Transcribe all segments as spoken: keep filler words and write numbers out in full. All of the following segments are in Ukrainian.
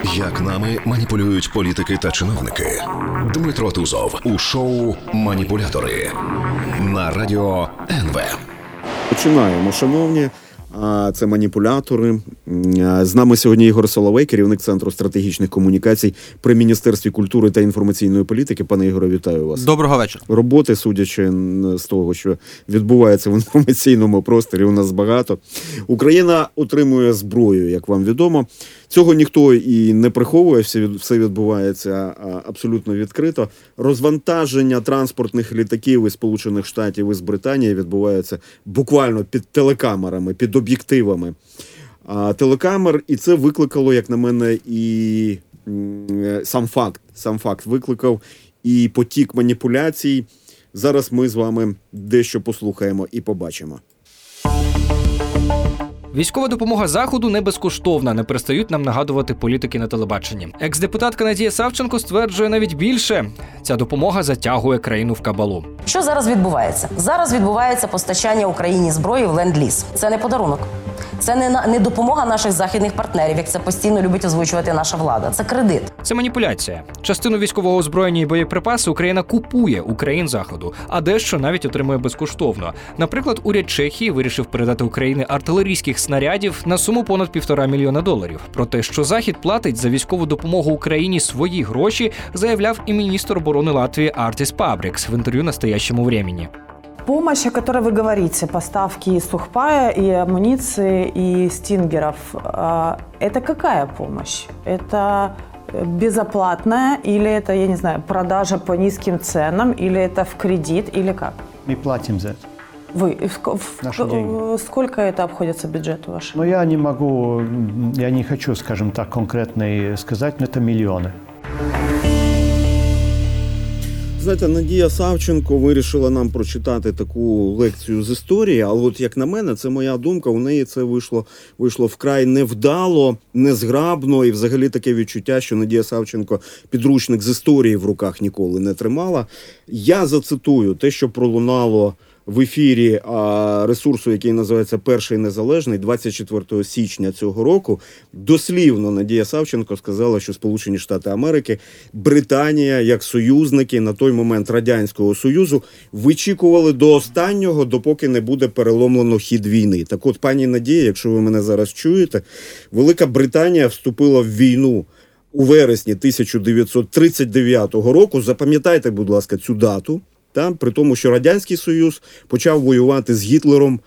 Як нами маніпулюють політики та чиновники. Дмитро Тузов у шоу «Маніпулятори» на радіо ен ве. Починаємо, шановні. Це «Маніпулятори». З нами сьогодні Ігор Соловей, керівник Центру стратегічних комунікацій при Міністерстві культури та інформаційної політики. Пане Ігоре, вітаю вас. Доброго вечора. Роботи, судячи з того, що відбувається в інформаційному просторі, у нас багато. Україна отримує зброю, як вам відомо. Цього ніхто і не приховує, все відбувається абсолютно відкрито. Розвантаження транспортних літаків із Сполучених Штатів, із Британії відбувається буквально під телекамерами, під об'єктивами телекамер. І це викликало, як на мене, і сам факт, сам факт викликав і потік маніпуляцій. Зараз ми з вами дещо послухаємо і побачимо. Військова допомога Заходу не безкоштовна, не перестають нам нагадувати політики на телебаченні. Екс-депутатка Надія Савченко стверджує навіть більше. Ця допомога затягує країну в кабалу. Що зараз відбувається? Зараз відбувається постачання Україні зброї в ленд-ліз. Це не подарунок. Це не, не допомога наших західних партнерів, як це постійно любить озвучувати наша влада. Це кредит. Це маніпуляція. Частину військового озброєння і боєприпаси Україна купує у країн Заходу, а дещо навіть отримує безкоштовно. Наприклад, уряд Чехії вирішив передати Україні артилерійських снарядів на суму понад півтора мільйона доларів. Про те, що Захід платить за військову допомогу Україні свої гроші, заявляв і міністр оборони Латвії Артис Пабрикс в інтерв'ю «Настоящему времени». Помощь, о которой вы говорите, поставки и сухпая, и амуниции, и стингеров, это какая помощь? Это безоплатная или это, я не знаю, продажа по низким ценам, или это в кредит, или как? Мы платим за это. Вы? Наши деньги. Сколько это обходится бюджету вашему? Но я не могу, я не хочу, скажем так, конкретно сказать, но это миллионы. Знаєте, Надія Савченко вирішила нам прочитати таку лекцію з історії, але от як на мене, це моя думка, у неї це вийшло, вийшло вкрай невдало, незграбно, і взагалі таке відчуття, що Надія Савченко підручник з історії в руках ніколи не тримала. Я зацитую те, що пролунало в ефірі а, ресурсу, який називається «Перший незалежний», двадцять четвертого січня цього року. Дослівно Надія Савченко сказала, що Сполучені Штати Америки, Британія, як союзники на той момент Радянського Союзу, вичікували до останнього, допоки не буде переломлено хід війни. Так от, пані Надія, якщо ви мене зараз чуєте, Велика Британія вступила в війну у вересні тисяча дев'ятсот тридцять дев'ятого року. Запам'ятайте, будь ласка, цю дату. Там, при тому, що Радянський Союз почав воювати з Гітлером,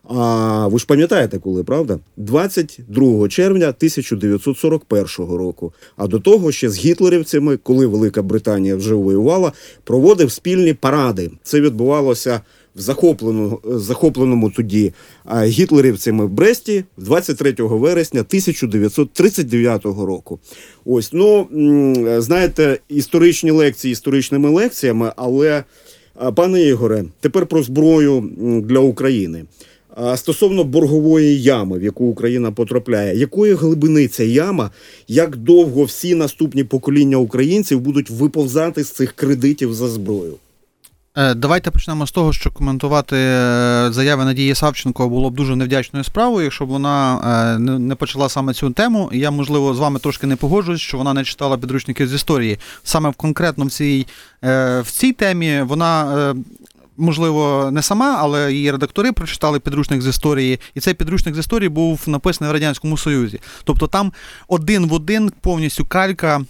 а, ви ж пам'ятаєте коли, правда? двадцять другого червня тисяча дев'ятсот сорок першого року. А до того ще з гітлерівцями, коли Велика Британія вже воювала, проводив спільні паради. Це відбувалося в захопленому, захопленому тоді гітлерівцями в Бресті двадцять третього вересня тисяча дев'ятсот тридцять дев'ятого року. Ось, ну, знаєте, історичні лекції історичними лекціями, але, пане Ігоре, тепер про зброю для України. Стосовно боргової ями, в яку Україна потрапляє, якої глибини ця яма, як довго всі наступні покоління українців будуть виповзати з цих кредитів за зброю? Давайте почнемо з того, що коментувати заяви Надії Савченко було б дуже невдячною справою, якщо б вона не почала саме цю тему. Я, можливо, з вами трошки не погоджуюсь, що вона не читала підручники з історії. Саме в конкретно в цій, в цій темі вона, можливо, не сама, але її редактори прочитали підручник з історії, і цей підручник з історії був написаний в Радянському Союзі. Тобто там один в один повністю калька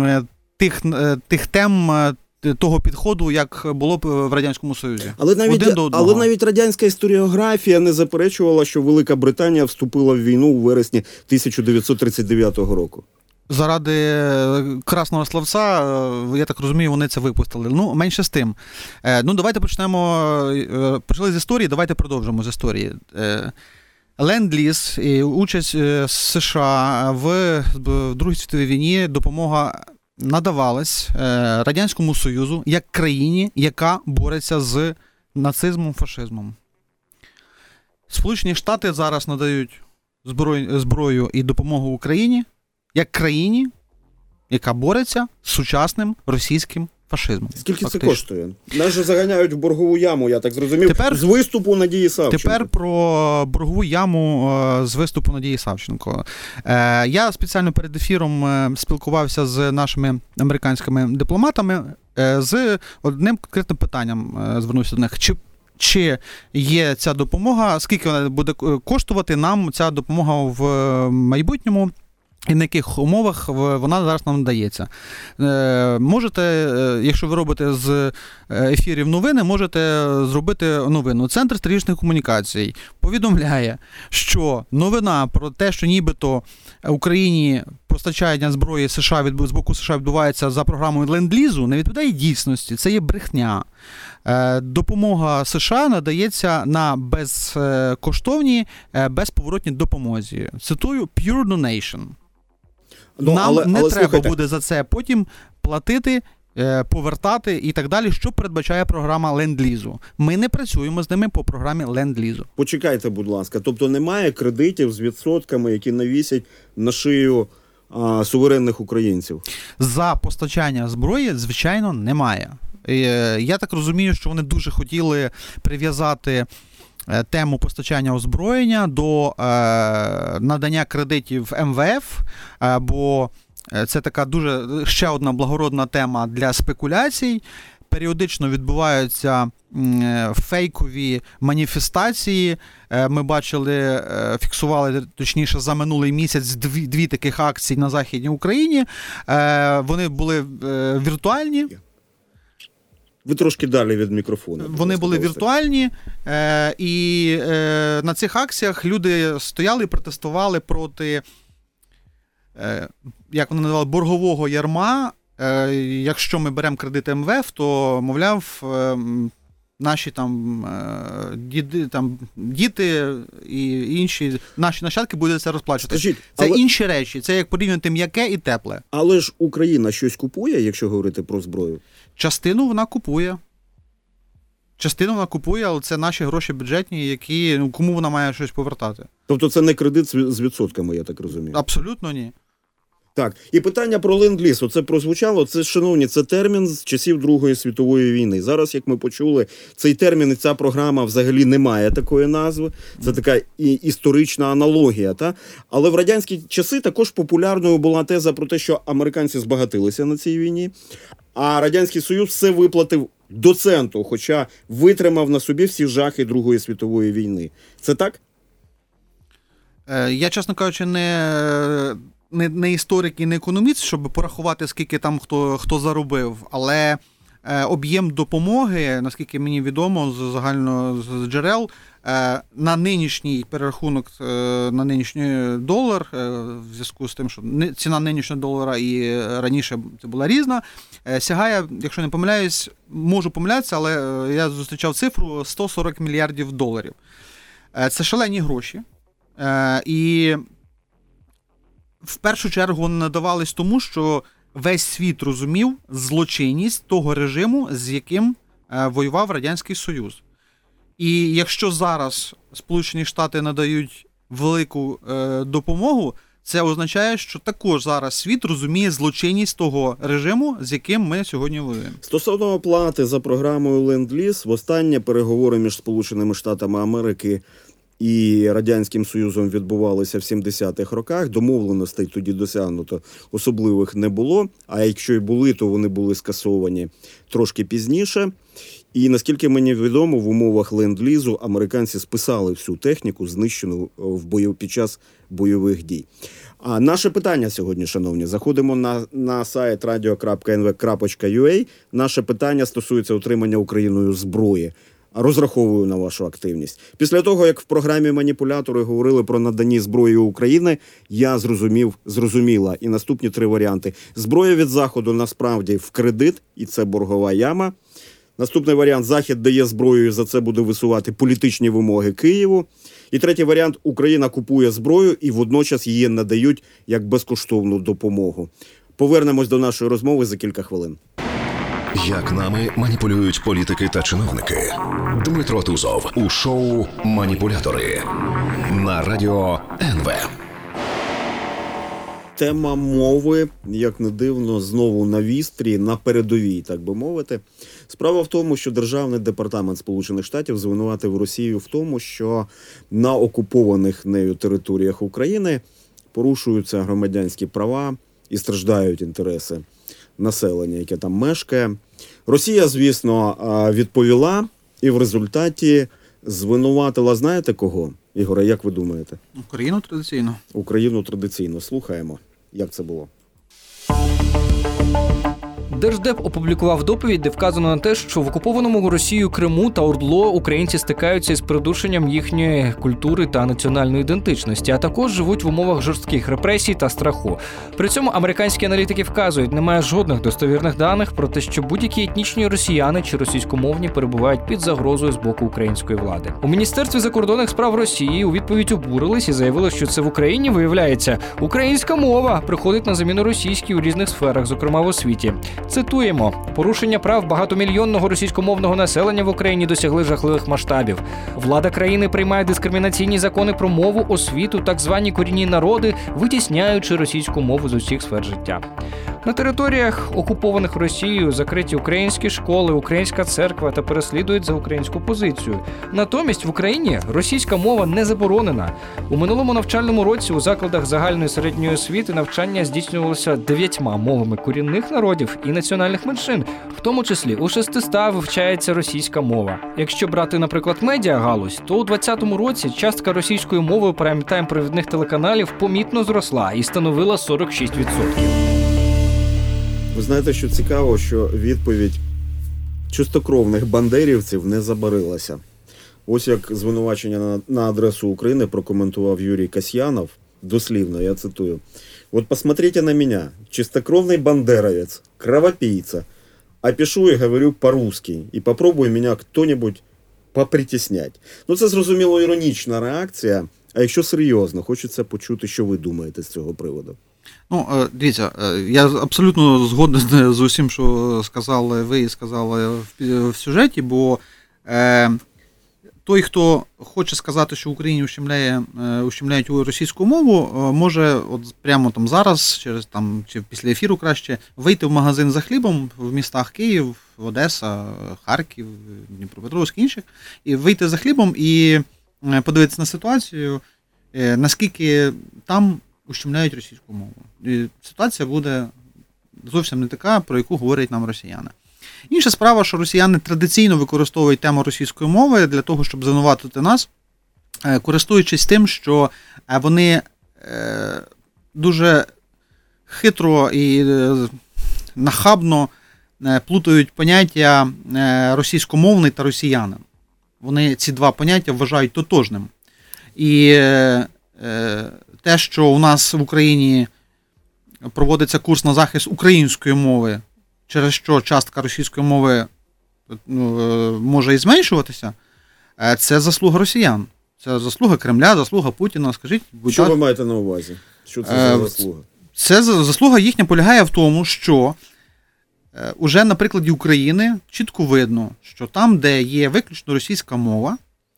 тих, тих тем, того підходу, як було б в Радянському Союзі. Але навіть, але навіть радянська історіографія не заперечувала, що Велика Британія вступила в війну у вересні тисяча дев'ятсот тридцять дев'ятого року. Заради красного словця, я так розумію, вони це випустили. Ну, менше з тим. Ну, давайте почнемо, почали з історії, давайте продовжимо з історії. Ленд-ліз і участь США в Другій світовій війні, допомога надавалась Радянському Союзу як країні, яка бореться з нацизмом, фашизмом. Сполучені Штати зараз надають зброю, зброю і допомогу Україні як країні, яка бореться з сучасним російським фашизмом. Скільки фактично. це коштує? Нас же заганяють в боргову яму, я так зрозумів, Тепер, з виступу Надії Савченко. Тепер про боргову яму е, з виступу Надії Савченко. Е, я спеціально перед ефіром е, спілкувався з нашими американськими дипломатами е, з одним конкретним питанням, е, звернувся до них. Чи Чи є ця допомога, скільки вона буде коштувати нам ця допомога в майбутньому, і на яких умовах вона зараз нам надається. Можете, якщо ви робите з ефірів новини, можете зробити новину. Центр стратегічних комунікацій повідомляє, що новина про те, що нібито Україні постачання зброї США від, з боку США відбувається за програмою Ленд-Лізу, не відповідає дійсності. Це є брехня. Допомога США надається на безкоштовній, безповоротній допомозі. Цитую, pure donation. Ну, Нам але, не але, треба слухайте, буде за це потім платити, повертати і так далі, що передбачає програма Ленд-Лізу. Ми не працюємо з ними по програмі Ленд-Лізу. Почекайте, будь ласка. Тобто немає кредитів з відсотками, які навісять на шию а, суверенних українців? За постачання зброї, звичайно, немає. Я так розумію, що вони дуже хотіли прив'язати тему постачання озброєння до е, надання кредитів ем ве еф, е, бо це така дуже ще одна благородна тема для спекуляцій. Періодично відбуваються е, фейкові маніфестації. Е, ми бачили, е, фіксували, точніше, за минулий місяць дві, дві таких акції на Західній Україні. Е, вони були е, віртуальні. Ви трошки далі від мікрофону. Вони були віртуальні, е, і е, на цих акціях люди стояли і протестували проти, е, як вони називали, боргового ярма. Е, якщо ми беремо кредит ем ве еф, то, мовляв, е, наші там, е, діди, там діти і інші, наші нащадки будуть це розплачувати. Скажіть, це але... інші речі, це як порівняти м'яке і тепле. Але ж Україна щось купує, якщо говорити про зброю? Частину вона купує. Частину вона купує, але це наші гроші бюджетні, які, ну, кому вона має щось повертати. Тобто це не кредит з відсотками, я так розумію? Абсолютно ні. Так, і питання про ленд-ліз, оце прозвучало, це, шановні, це термін з часів Другої світової війни. Зараз, як ми почули, цей термін і ця програма взагалі не має такої назви, це така і історична аналогія, та? Але в радянські часи також популярною була теза про те, що американці збагатилися на цій війні, а Радянський Союз все виплатив до центу, хоча витримав на собі всі жахи Другої світової війни. Це так? Я, чесно кажучи, не... Не, не історик і не економіст, щоб порахувати, скільки там хто, хто заробив, але е, об'єм допомоги, наскільки мені відомо, з загально з джерел, е, на нинішній перерахунок, е, на нинішній долар, е, в зв'язку з тим, що не, ціна нинішнього долара і раніше це була різна, е, сягає, якщо не помиляюсь, можу помилятися, але е, я зустрічав цифру сто сорок мільярдів доларів. Е, це шалені гроші. Е, і в першу чергу вони надавались тому, що весь світ розумів злочинність того режиму, з яким е, воював Радянський Союз. І якщо зараз Сполучені Штати надають велику е, допомогу, це означає, що також зараз світ розуміє злочинність того режиму, з яким ми сьогодні воюємо. Стосовно оплати за програмою Ленд-Ліз, востаннє переговори між Сполученими Штатами Америки і Радянським Союзом відбувалися в сімдесятих роках. Домовленостей тоді досягнуто особливих не було, а якщо й були, то вони були скасовані трошки пізніше. І наскільки мені відомо, в умовах Ленд-Лізу американці списали всю техніку, знищену в бою, під час бойових дій. А наше питання сьогодні, шановні, заходимо на, на сайт радіо крапка ен ве крапка ю а. Наше питання стосується отримання Україною зброї. Розраховую на вашу активність. Після того, як в програмі «Маніпулятори» говорили про наданні зброї України, я зрозумів, зрозуміла і наступні три варіанти. Зброя від Заходу насправді в кредит, і це боргова яма. Наступний варіант – Захід дає зброю, і за це буде висувати політичні вимоги Києву. І третій варіант – Україна купує зброю і водночас її надають як безкоштовну допомогу. Повернемось до нашої розмови за кілька хвилин. Як нами маніпулюють політики та чиновники. Дмитро Тузов у шоу «Маніпулятори» на радіо ен ве. тема мови, як не дивно, знову на вістрі, на передовій, так би мовити. Справа в тому, що Державний департамент Сполучених Штатів звинуватив Росію в тому, що на окупованих нею територіях України порушуються громадянські права і страждають інтереси населення, яке там мешкає. Росія, звісно, відповіла і в результаті звинуватила, знаєте кого? Ігоре, як ви думаєте? Україну традиційно. Україну традиційно. Слухаємо, як це було. Держдеп опублікував доповідь, де вказано на те, що в окупованому Росією Криму та ОРДЛО українці стикаються із придушенням їхньої культури та національної ідентичності, а також живуть в умовах жорстких репресій та страху. При цьому американські аналітики вказують, немає жодних достовірних даних про те, що будь-які етнічні росіяни чи російськомовні перебувають під загрозою з боку української влади. У Міністерстві закордонних справ Росії у відповідь обурились і заявили, що це в Україні, виявляється, українська мова приходить на заміну російській у різних сферах, зокрема в освіті. Цитуємо: порушення прав багатомільйонного російськомовного населення в Україні досягли жахливих масштабів. Влада країни приймає дискримінаційні закони про мову, освіту, так звані корінні народи, витісняючи російську мову з усіх сфер життя. На територіях, окупованих Росією, закриті українські школи, українська церква та переслідують за українську позицію. Натомість в Україні російська мова не заборонена. У минулому навчальному році у закладах загальної середньої освіти навчання здійснювалося дев'ятьма мовами корінних народів і національних меншин, в тому числі у шестиста вивчається російська мова. Якщо брати, наприклад, медіагалузь, то у двадцятому році частка російської мови у прайм-тайм-провідних телеканалів помітно зросла і становила сорок шість відсотків. Ви знаєте, що цікаво, що відповідь чистокровних бандерівців не забарилася. Ось як звинувачення на, на адресу України прокоментував Юрій Касьянов, дослівно, я цитую. «Вот посмотрите на меня, чистокровный бандеровец, кровопийца, а пишу и говорю по-русски, и попробуй меня кто-нибудь попритіснять». Ну, це, зрозуміло, іронічна реакція, а якщо серйозно, хочеться почути, що ви думаєте з цього приводу. Ну, дивіться, я абсолютно згоден з усім, що сказали ви і сказали в сюжеті, бо е, той, хто хоче сказати, що в Україні ущемляє, ущемляють російську мову, може от прямо там зараз, через там чи після ефіру краще, вийти в магазин за хлібом в містах Київ, Одеса, Харків, Дніпропетровськ, інших, і вийти за хлібом і подивитися на ситуацію, наскільки там ущемляють російську мову. І ситуація буде зовсім не така, про яку говорять нам росіяни. Інша справа, що росіяни традиційно використовують тему російської мови для того, щоб звинуватити нас, користуючись тим, що вони дуже хитро і нахабно плутають поняття російськомовний та росіянин. Вони ці два поняття вважають тотожним. І те, що у нас в Україні проводиться курс на захист української мови, через що частка російської мови може і зменшуватися, це заслуга росіян. Це заслуга Кремля, заслуга Путіна. Скажіть, будь що ласка. ви маєте на увазі? Що це за заслуга? Це заслуга їхня полягає в тому, що уже на прикладі України чітко видно, що там, де є виключно російська мова,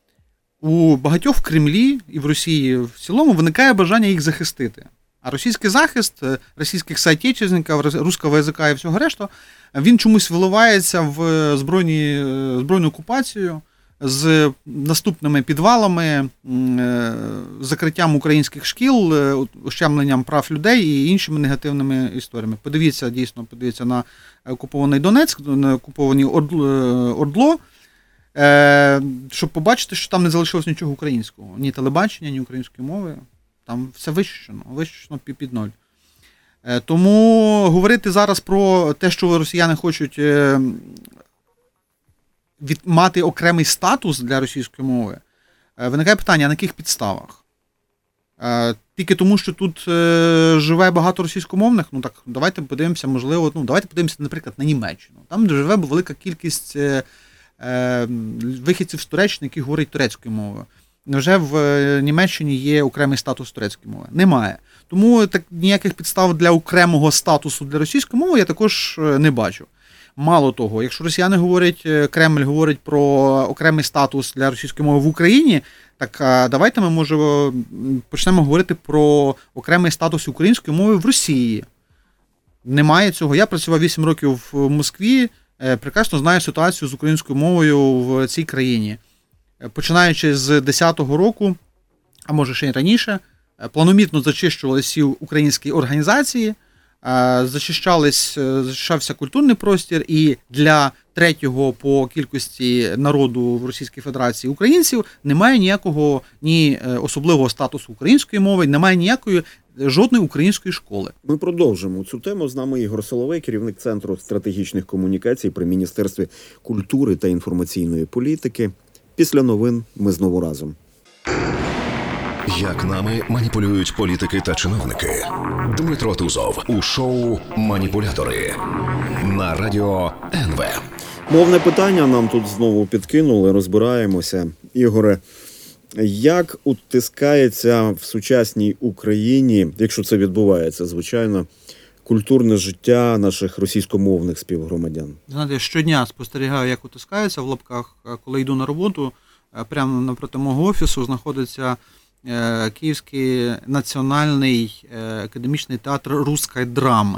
у багатьох в Кремлі і в Росії в цілому виникає бажання їх захистити. А російський захист російських соотечественників, русского язика і всього решту, він чомусь виливається в збройні, збройну окупацію з наступними підвалами, закриттям українських шкіл, ущемленням прав людей і іншими негативними історіями. Подивіться, дійсно, подивіться на окупований Донецьк, на окуповані ОРДЛО, щоб побачити, що там не залишилось нічого українського. Ні телебачення, ні української мови. Там все вищено, вищено під ноль. Тому говорити зараз про те, що росіяни хочуть від, мати окремий статус для російської мови, виникає питання, на яких підставах? Тільки тому, що тут живе багато російськомовних, ну так, давайте подивимося, можливо, ну давайте подивимося, наприклад, на Німеччину. Там живе велика кількість вихідців з Туреччини, які говорять турецькою мовою. Невже в Німеччині є окремий статус турецької мови? Немає. Тому так ніяких підстав для окремого статусу для російської мови я також не бачу. Мало того, якщо росіяни говорять, Кремль говорить про окремий статус для російської мови в Україні, так давайте ми, може, почнемо говорити про окремий статус української мови в Росії. Немає цього. Я працював вісім років в Москві, прекрасно знаю ситуацію з українською мовою в цій країні. Починаючи з десятого року, а може ще й раніше, планомірно зачищувалися всі українські організації, зачищались, зачищався культурний простір, і для третього по кількості народу в Російській Федерації українців немає ніякого ні особливого статусу української мови, немає ніякої жодної української школи. Ми продовжимо цю тему. З нами Ігор Соловей, керівник Центру стратегічних комунікацій при Міністерстві культури та інформаційної політики. Після новин ми знову разом. Як нами маніпулюють політики та чиновники. Дмитро Тузов у шоу «Маніпулятори» на радіо ен ве. Мовне питання нам тут знову підкинули, розбираємося. Ігоре, як утискається в сучасній Україні, якщо це відбувається, звичайно, культурне життя наших російськомовних співгромадян? Знаєте, щодня спостерігаю, як утискається в лапках, коли йду на роботу. Прямо напроти мого офісу знаходиться Київський національний академічний театр руської драми.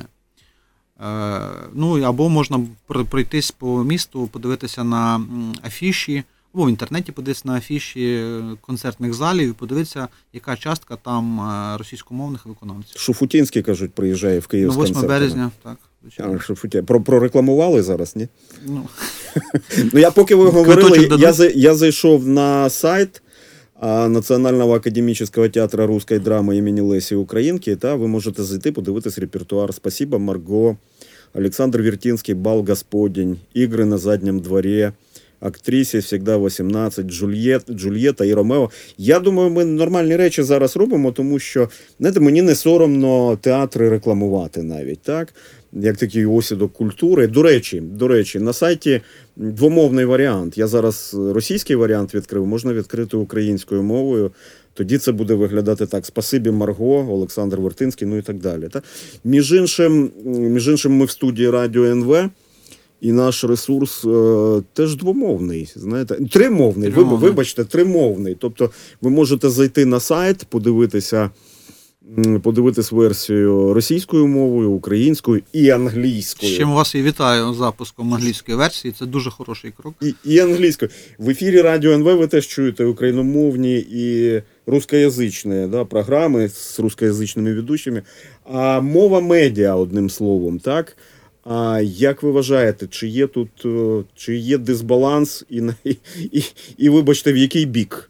Ну, або можна пройтись по місту, подивитися на афіші, або в інтернеті подивитися на афіші концертних залів і подивитися, яка частка там російськомовних виконавців. Шуфутінський, кажуть, приїжджає в Київ з концертами. восьмого березня, так. А, Шуфутін. Про, прорекламували зараз, ні? Ну, ну я поки ви говорили, я, я зайшов на сайт Національного академічного театру руської драми імені Лесі Українки, та ви можете зайти, подивитись репертуар «Спасибо, Марго», Олександр Вертинський «Бал Господень», «Ігри на задньому дворі», «Актрисе всегда вісімнадцять», Джульєт, Джульєта і Ромео. Я думаю, ми нормальні речі зараз робимо, тому що, знаєте, мені не соромно театри рекламувати навіть, так? Як такий осідок культури. До речі, до речі, на сайті двомовний варіант. Я зараз російський варіант відкрив, можна відкрити українською мовою. Тоді це буде виглядати так: «Спасибі, Марго», Олександр Вертинський, ну і так далі. Так? Між іншим, між іншим, ми в студії Радіо ен ве, і наш ресурс е, теж двомовний, знаєте, тримовний, тримовний. Вибачте, тримовний. Тобто ви можете зайти на сайт, подивитися, подивитись версію російською мовою, українською і англійською. З чим вас і вітаю з запуском англійської версії, це дуже хороший крок. І, і англійською. В ефірі Радіо ен ве ви теж чуєте україномовні і рускоязичні, да, програми з рускоязичними ведучими. А мова медіа, одним словом, так? А як ви вважаєте, чи є тут, чи є дисбаланс і, і, і, і вибачте, в який бік?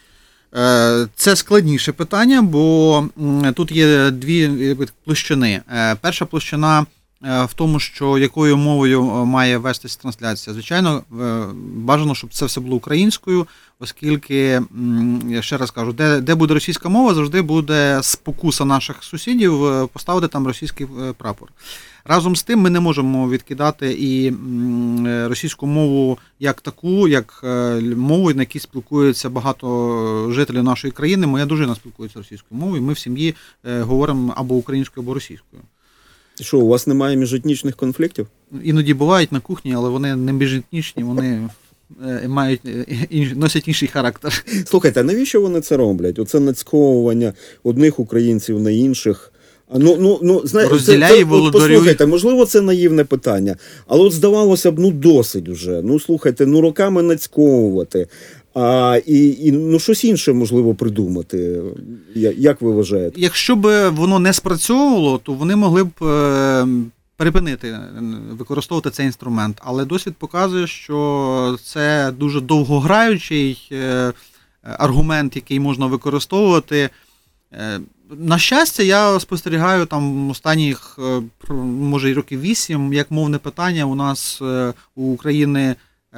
Це складніше питання, бо тут є дві площини. Перша площина в тому, що якою мовою має вестись трансляція. Звичайно, бажано, щоб це все було українською, оскільки, я ще раз кажу, де, де буде російська мова, завжди буде спокуса наших сусідів поставити там російський прапор. Разом з тим ми не можемо відкидати і російську мову як таку, як мову, на якій спілкуються багато жителів нашої країни. Моя дружина спілкується російською мовою, ми в сім'ї говоримо або українською, або російською. Що, у вас немає міжетнічних конфліктів? Іноді бувають на кухні, але вони не міжетнічні, вони мають, носять інший характер. Слухайте, а навіщо вони це роблять? Оце нацьковування одних українців на інших. Ну, ну, ну, знаєте, розділяє, володарює. Послухайте, можливо, це наївне питання, але от здавалося б, ну досить вже. Ну, слухайте, ну роками нацьковувати. А, і, і ну щось інше можливо придумати. Як ви вважаєте? Якщо б воно не спрацьовувало, то вони могли б е, перепинити використовувати цей інструмент. Але досвід показує, що це дуже довгограючий е, аргумент, який можна використовувати. Е, На щастя, я спостерігаю там останніх, може, й років вісім, як мовне питання у нас у України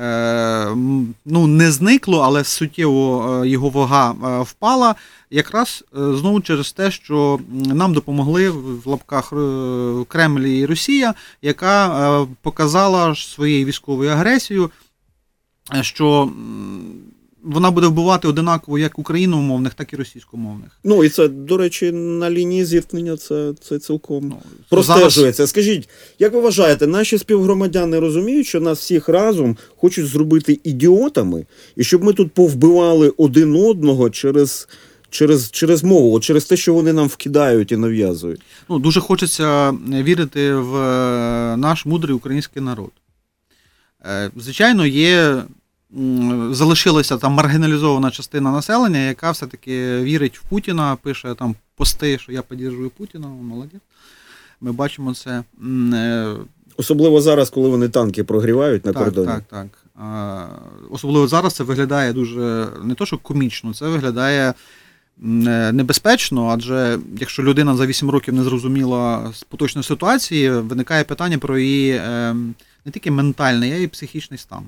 ну, не зникло, але суттєво його вага впала, якраз знову через те, що нам допомогли в лапках Кремль і Росія, яка показала своєю військовою агресією, що вона буде вбивати одинаково як україномовних, так і російськомовних. Ну, і це, до речі, на лінії зіткнення це, це цілком Ну, простежується. зараз- Скажіть, як ви вважаєте, наші співгромадяни розуміють, що нас всіх разом хочуть зробити ідіотами, і щоб ми тут повбивали один одного через, через, через мову, от через те, що вони нам вкидають і нав'язують? Ну, дуже хочеться вірити в е, наш мудрий український народ. Е, Звичайно, є, м, залишилася там маргіналізована частина населення, яка все-таки вірить в Путіна, пише там пости, що я підтримую Путіна, молодець. Ми бачимо це. М, е, Особливо зараз, коли вони танки прогрівають на Так, кордоні. так, так. А, особливо зараз це виглядає дуже не то, що комічно, це виглядає м, е, небезпечно, адже якщо людина за вісім років не зрозуміла з поточної ситуації, виникає питання про її е, не тільки ментальний, а й психічний стан.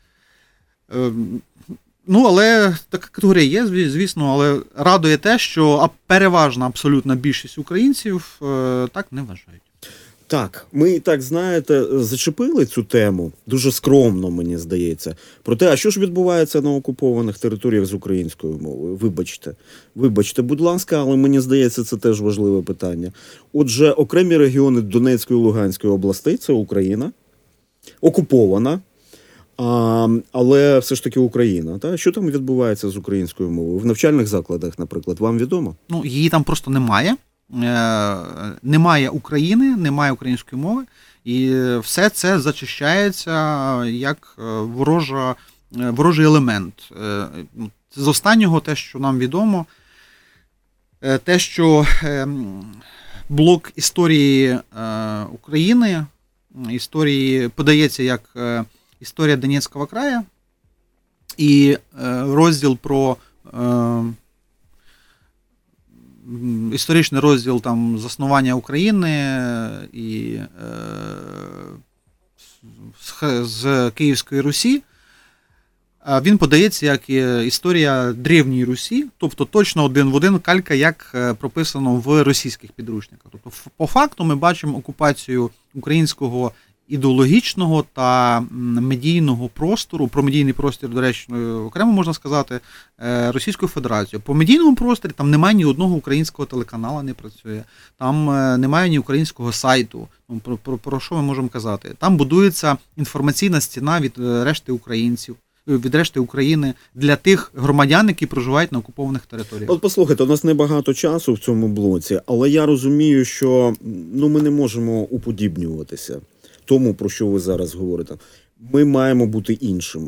Е, Ну, але така категорія є, зві- звісно, але радує те, що а- переважна абсолютна більшість українців е, так не вважають. Так, ми і так, знаєте, зачепили цю тему, дуже скромно, мені здається, про те, а що ж відбувається на окупованих територіях з українською мовою. Вибачте, вибачте, будь ласка, але мені здається, це теж важливе питання. Отже, окремі регіони Донецької і Луганської областей – це Україна, окупована, а, але все ж таки Україна. Та? Що там відбувається з українською мовою? В навчальних закладах, наприклад, вам відомо? Ну, її там просто немає. Е, Немає України, немає української мови, і все це зачищається як е, ворожа, е, ворожий елемент. Е, З останнього, те, що нам відомо, е, те, що е, блок історії е, України, історії подається як е, історія Донецького краю, і е, розділ про е, історичний розділ там заснування України і е, з, з Київської Русі, а він подається як історія Древньої Русі, тобто точно один в один калька, як прописано в російських підручниках. Тобто, по факту ми бачимо окупацію українського ідеологічного та медійного простору, про медійний простір, до речі, окремо можна сказати, Російською Федерацією. По медійному просторі там немає ні одного українського телеканалу, не працює, там немає ні українського сайту. Про, про, про що ми можемо казати? Там будується інформаційна стіна від решти українців, від решти України для тих громадян, які проживають на окупованих територіях. От послухайте, у нас небагато часу в цьому блоці, але я розумію, що ну, ми не можемо уподібнюватися тому, про що ви зараз говорите. Ми маємо бути іншими.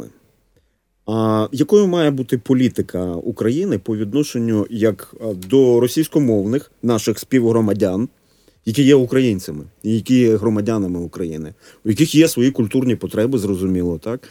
А якою має бути політика України по відношенню як до російськомовних наших співгромадян, які є українцями, які є громадянами України, у яких є свої культурні потреби, зрозуміло, так?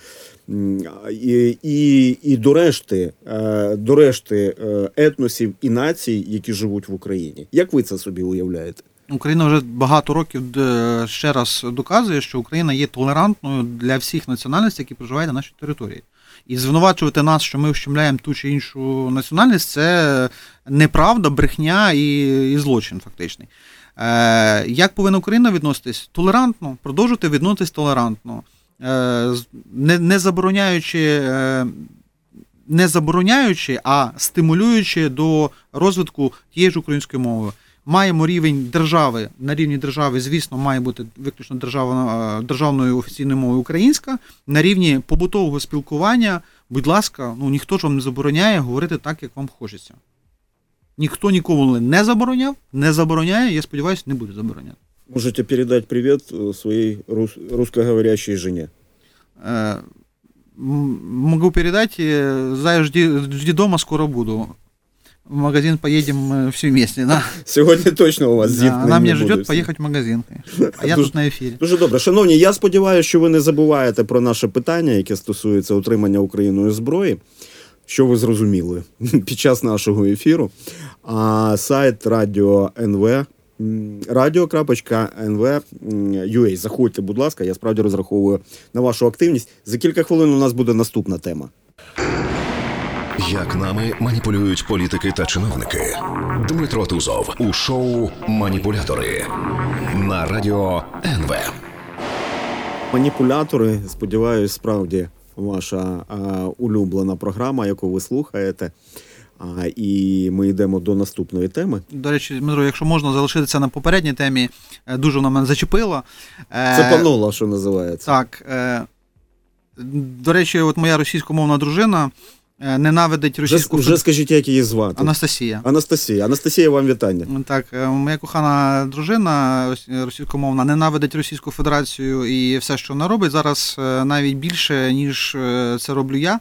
І, і, і до решти, до решти етносів і націй, які живуть в Україні. Як ви це собі уявляєте? Україна вже багато років ще раз доказує, що Україна є толерантною для всіх національностей, які проживають на нашій території. І звинувачувати нас, що ми ущемляємо ту чи іншу національність, це неправда, брехня і, і злочин фактичний. Е, як повинна Україна відноситись? Толерантно, продовжувати відноситись толерантно, е, не, не забороняючи, е, не забороняючи, а стимулюючи до розвитку тієї ж української мови. Маємо рівень держави, на рівні держави, звісно, має бути виключно державна, державною офіційною мовою українська. На рівні побутового спілкування, будь ласка, ну ніхто ж вам не забороняє говорити так, як вам хочеться. Ніхто нікому не забороняв, не забороняє, я сподіваюся, не буде забороняти. Можете передати привіт своїй рус... русскоговорящей жене. Е, Могу передати, Зая, жди, жди дома, скоро буду. В магазин поедем все вместе, да? Сьогодні точно у вас да, зіткнення она меня буде ждет всі. поехать в магазин. А я Дуже- тут на ефірі. Дуже добре. Шановні, я сподіваюся, що ви не забуваєте про наше питання, яке стосується отримання Україною зброї, що ви зрозуміли під час нашого ефіру. А сайт Радіо ен ве, радіо крапка ен ве крапка ю а. Заходьте, будь ласка, я справді розраховую на вашу активність. За кілька хвилин у нас буде наступна тема. Як нами маніпулюють політики та чиновники. Дмитро Тузов у шоу «Маніпулятори» на Радіо ен ве. Маніпулятори, сподіваюсь, справді ваша а, улюблена програма, яку ви слухаєте. А, і ми йдемо до наступної теми. До речі, Дмитро, якщо можна залишитися на попередній темі, дуже вона мене зачепила. Це панула, що називається. Так. До речі, от моя російськомовна дружина ненавидить російську... Вже, вже скажіть, як її звати? Анастасія. Анастасія. Анастасія, вам вітання. Так, моя кохана дружина російськомовна ненавидить Російську Федерацію і все, що вона робить, зараз навіть більше, ніж це роблю я.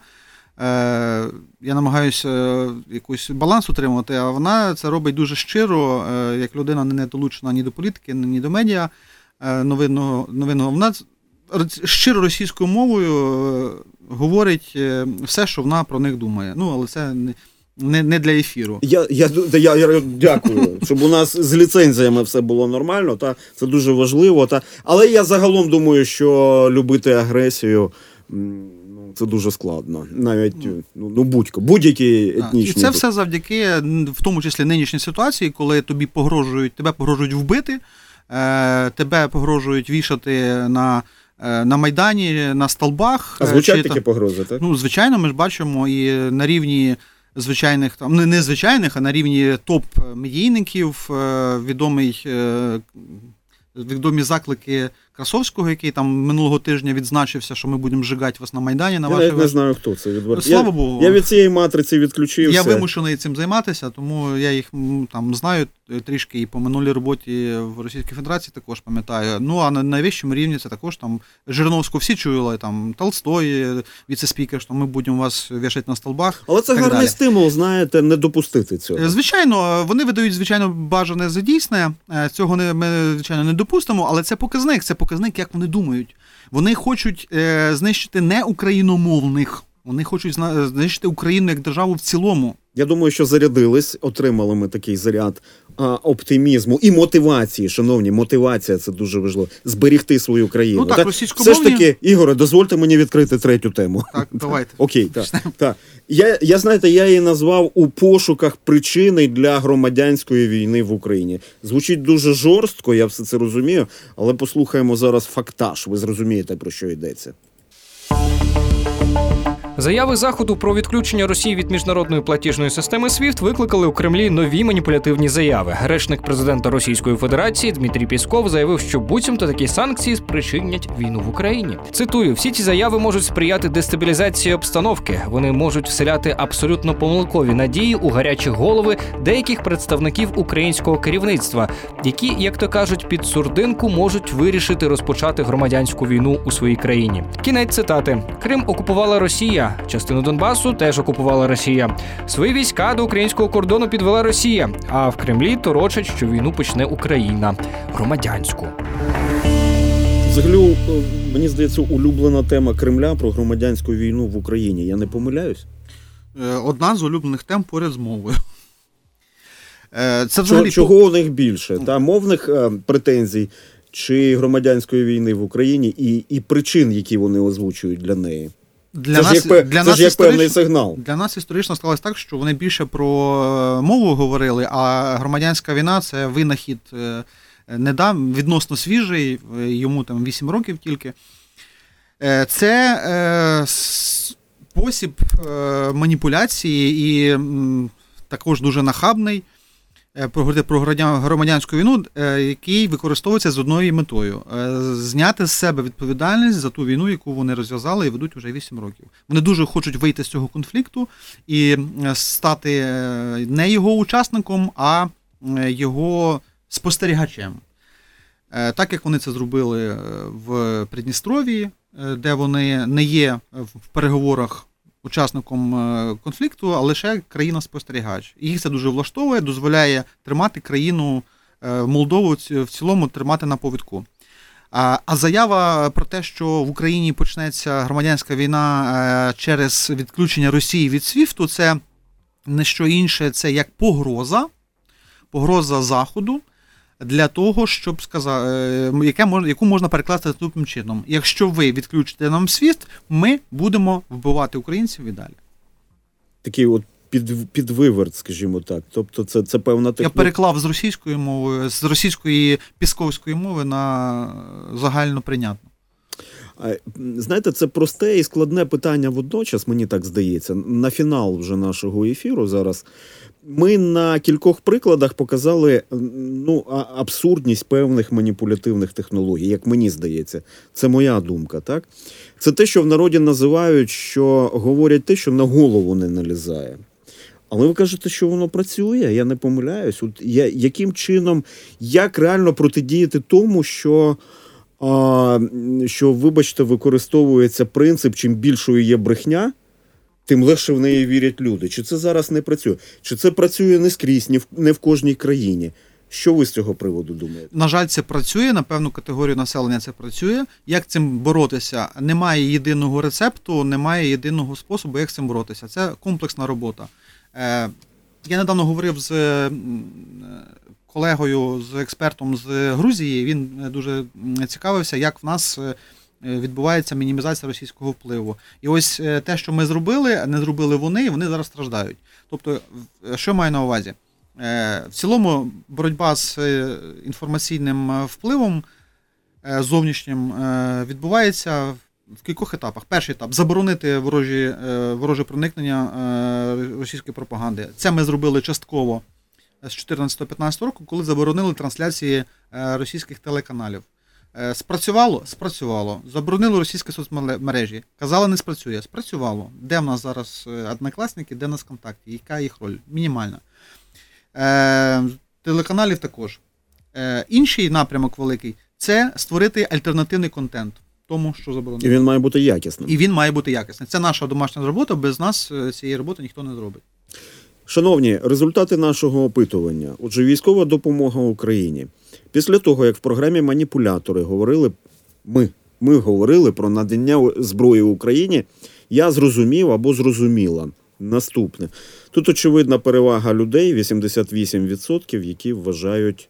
Я намагаюся якийсь баланс утримувати, а вона це робить дуже щиро, як людина не долучена ні до політики, ні до медіа новинного. новинного. Вона щиро російською мовою говорить все, що вона про них думає. Ну, але це не, не для ефіру. Я, я, я, я дякую, щоб у нас з ліцензіями все було нормально, та це дуже важливо. Та, але я загалом думаю, що любити агресію це дуже складно. Навіть ну, ну будь-ко, будь-які етнічні. І це все завдяки, в тому числі, нинішній ситуації, коли тобі погрожують, тебе погрожують вбити, тебе погрожують вішати на, на Майдані, на столбах. А звучать чи, такі погрози, так? Ну, звичайно, ми ж бачимо і на рівні звичайних, там, не, не звичайних, а на рівні топ-медійників, відомий, відомі заклики Красовського, який там минулого тижня відзначився, що ми будемо зжигати вас на Майдані. На я навіть не знаю, хто це відверто. Слава я, Богу. Я від цієї матриці відключився. Я вимушений цим займатися, тому я їх там знаю трішки і по минулій роботі в Російській Федерації також пам'ятаю. Ну, а на найвищому рівні це також там Жириновського всі чули, там Толстой, віце-спікер, що ми будемо вас вішати на столбах. Але це гарний далі. Стимул, знаєте, не допустити цього. Звичайно, вони видають, звичайно, бажане за дійсне. Цього не, ми, звичайно, не допустимо, але це показник, це показник, як вони думають. Вони хочуть е, знищити не україномовних, вони хочуть знищити Україну як державу в цілому. Я думаю, що зарядились, отримали ми такий заряд а, оптимізму і мотивації, шановні, мотивація, це дуже важливо, зберігти свою країну. Ну так, так? російськомовні... Все ж таки, Ігоре, дозвольте мені відкрити третю тему. Так, давайте. Окей, так. так. Я, я, знаєте, я її назвав «У пошуках причини для громадянської війни в Україні». Звучить дуже жорстко, я все це розумію, але послухаємо зараз фактаж, ви зрозумієте, про що йдеться. Заяви Заходу про відключення Росії від міжнародної платіжної системи свіфт викликали у Кремлі нові маніпулятивні заяви. Речник президента Російської Федерації Дмитрій Пєсков заявив, що буцімто такі санкції спричинять війну в Україні. Цитую: «Всі ці заяви можуть сприяти дестабілізації обстановки. Вони можуть вселяти абсолютно помилкові надії у гарячі голови деяких представників українського керівництва, які, як то кажуть, під сурдинку можуть вирішити розпочати громадянську війну у своїй країні». Кінець цитати. Крим окупувала Росія. Частину Донбасу теж окупувала Росія. Свої війська до українського кордону підвела Росія. А в Кремлі торочать, що війну почне Україна. Громадянську. Взагалі, мені здається, улюблена тема Кремля про громадянську війну в Україні. Я не помиляюсь? Одна з улюблених тем поряд з мовою. Це взагалі... Чого у них більше? Та, мовних е, претензій чи громадянської війни в Україні і, і причин, які вони озвучують для неї? Для це нас, ж як, для це нас ж як певний сигнал. Для нас історично склалось так, що вони більше про мову говорили, а громадянська війна – це винахід недав, відносно свіжий, йому там вісім років тільки. Це е, спосіб е, маніпуляції і м, також дуже нахабний про, про громадянську війну, який використовується з одною метою – зняти з себе відповідальність за ту війну, яку вони розв'язали і ведуть вже вісім років. Вони дуже хочуть вийти з цього конфлікту і стати не його учасником, а його спостерігачем. Так, як вони це зробили в Придністров'ї, де вони не є в переговорах учасником конфлікту, а лише країна-спостерігач. І їх це дуже влаштовує, дозволяє тримати країну, Молдову в цілому тримати на повідку. А заява про те, що в Україні почнеться громадянська війна через відключення Росії від свіфту, це не що інше, це як погроза, погроза Заходу, для того, щоб сказати, яке можна, яку можна перекласти наступним чином. Якщо ви відключите нам свіфт, ми будемо вбивати українців і далі. Такий от під, підвиверт, скажімо так. Тобто це, це певна технологія. Я переклав з російської мови, з російської пісковської мови на загально прийнятну. Знаєте, це просте і складне питання водночас, мені так здається. На фінал вже нашого ефіру зараз ми на кількох прикладах показали ну, абсурдність певних маніпулятивних технологій, як мені здається. Це моя думка, так? Це те, що в народі називають, що говорять те, що на голову не налізає. Але ви кажете, що воно працює, я не помиляюсь. От я, яким чином, як реально протидіяти тому, що, а, що, вибачте, використовується принцип, чим більшою є брехня, тим легше в неї вірять люди. Чи це зараз не працює? Чи це працює не скрізь, не в, не в кожній країні? Що ви з цього приводу думаєте? На жаль, це працює, на певну категорію населення це працює. Як цим боротися? Немає єдиного рецепту, немає єдиного способу, як з цим боротися. Це комплексна робота. Я недавно говорив з колегою, з експертом з Грузії, він дуже цікавився, як в нас відбувається мінімізація російського впливу. І ось те, що ми зробили, не зробили вони, і вони зараз страждають. Тобто, що я маю на увазі? В цілому боротьба з інформаційним впливом зовнішнім відбувається в кількох етапах. Перший етап – заборонити ворожі, вороже проникнення російської пропаганди. Це ми зробили частково з чотирнадцятого-п'ятнадцятого року, коли заборонили трансляції російських телеканалів. Спрацювало? Спрацювало. Заборонили російські соцмережі. Казали, не спрацює. Спрацювало. Де в нас зараз однокласники, де в нас ВКонтакті? Яка їх роль? Мінімальна. Телеканалів також. Інший напрямок великий – це створити альтернативний контент тому, що заборонено. І він має бути якісним. І він має бути якісним. Це наша домашня робота, без нас цієї роботи ніхто не зробить. Шановні, результати нашого опитування. Отже, військова допомога Україні. Після того, як в програмі «Маніпулятори» говорили, ми, ми говорили про надання зброї Україні, я зрозумів або зрозуміла наступне. Тут очевидна перевага людей, вісімдесят вісім відсотків, які вважають,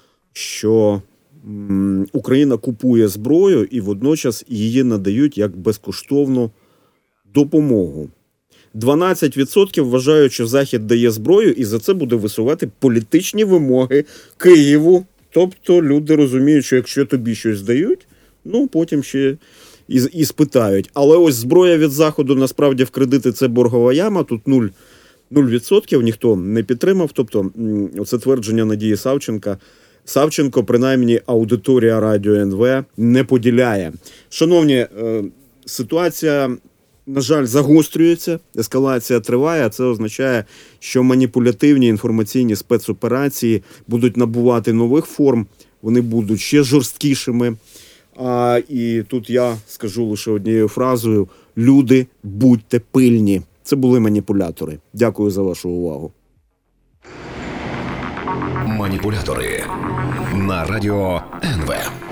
що Україна купує зброю і водночас її надають як безкоштовну допомогу. дванадцять відсотків вважають, що Захід дає зброю і за це буде висувати політичні вимоги Києву. Тобто люди розуміють, що якщо тобі щось дають, ну потім ще і, і спитають. Але ось зброя від Заходу насправді в кредити – це боргова яма, тут нуль відсотків, ніхто не підтримав. Тобто оце твердження Надії Савченка. Савченко, принаймні, аудиторія Радіо ен ве не поділяє. Шановні, ситуація, на жаль, загострюється, ескалація триває, а це означає, що маніпулятивні інформаційні спецоперації будуть набувати нових форм, вони будуть ще жорсткішими. А, і тут я скажу лише однією фразою: люди, будьте пильні. Це були маніпулятори. Дякую за вашу увагу. Маніпулятори на Радіо ен ве.